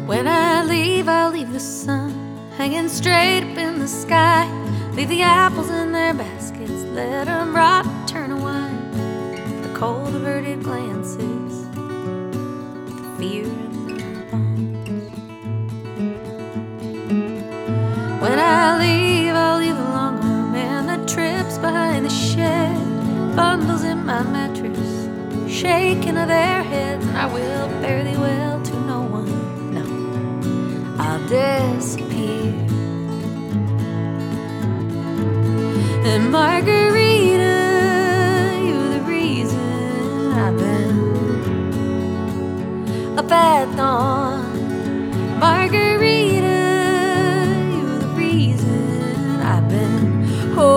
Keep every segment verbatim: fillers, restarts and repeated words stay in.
When I leave, I'll leave the sun hanging straight up in the sky. Leave the apples in their baskets, let them rot, turn to wine. The cold averted glances, the fear in their bones. When I leave, I'll leave the long arm and the trips behind the shed. Bundles in my mattress, shaking of their heads, and I will fare thee well to no one. No, I'll disappear. And Margarita, you're the reason I've been up at dawn. Margarita, you're the reason I've been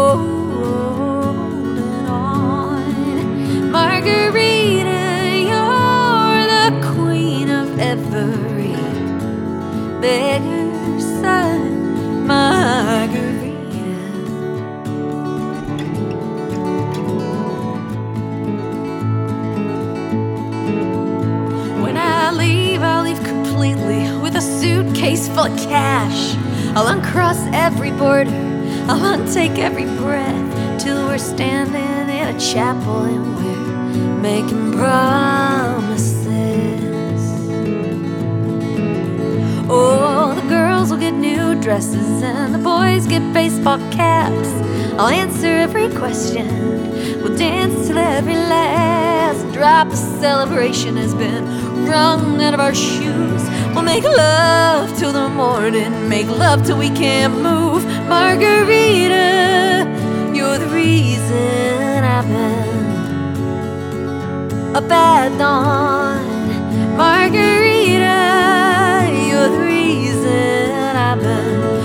holding on. Margarita, you're the queen of every beggar's son. Margarita. With a suitcase full of cash, I'll uncross every border, I'll untake every breath, till we're standing in a chapel and we're making promises. Oh, the girls will get new dresses and the boys get baseball caps. I'll answer every question, we'll dance till every last drop of celebration has been wrung out of our shoes. We'll make love till the morning, make love till we can't move. Margarita, you're the reason I've been up at dawn. Margarita, you're the reason I've been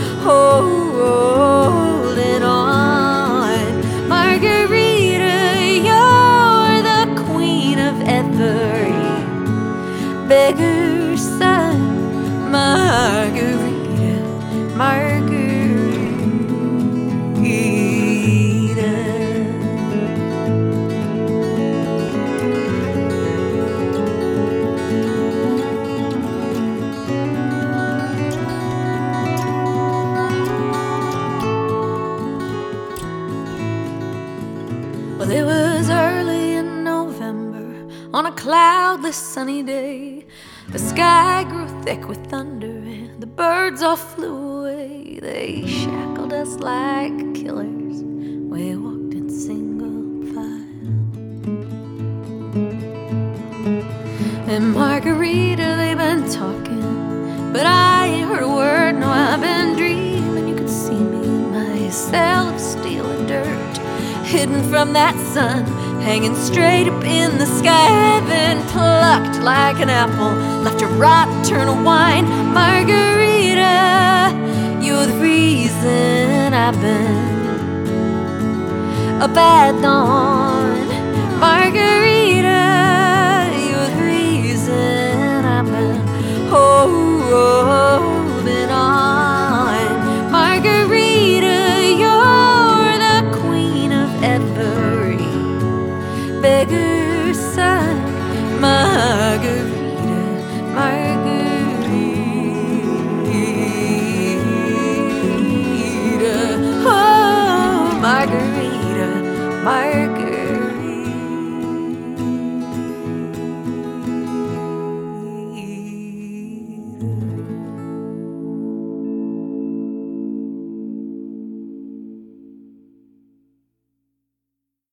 holding on. Margarita, you're the queen of every beggar's son. Margarita, Margarita. Well, it was early in November on a cloudless sunny day. The sky grew thick with thunder and the birds all flew away. They shackled us like killers, we walked in single file. And Margarita, they've been talking, but I ain't heard a word. No, I've been dreaming you could see me in my cell of steel and dirt, hidden from that sun, hanging straight up in the sky. I've been plucked like an apple, left to rot, turn to wine. Margarita, you're the reason I've been up at dawn. Margarita,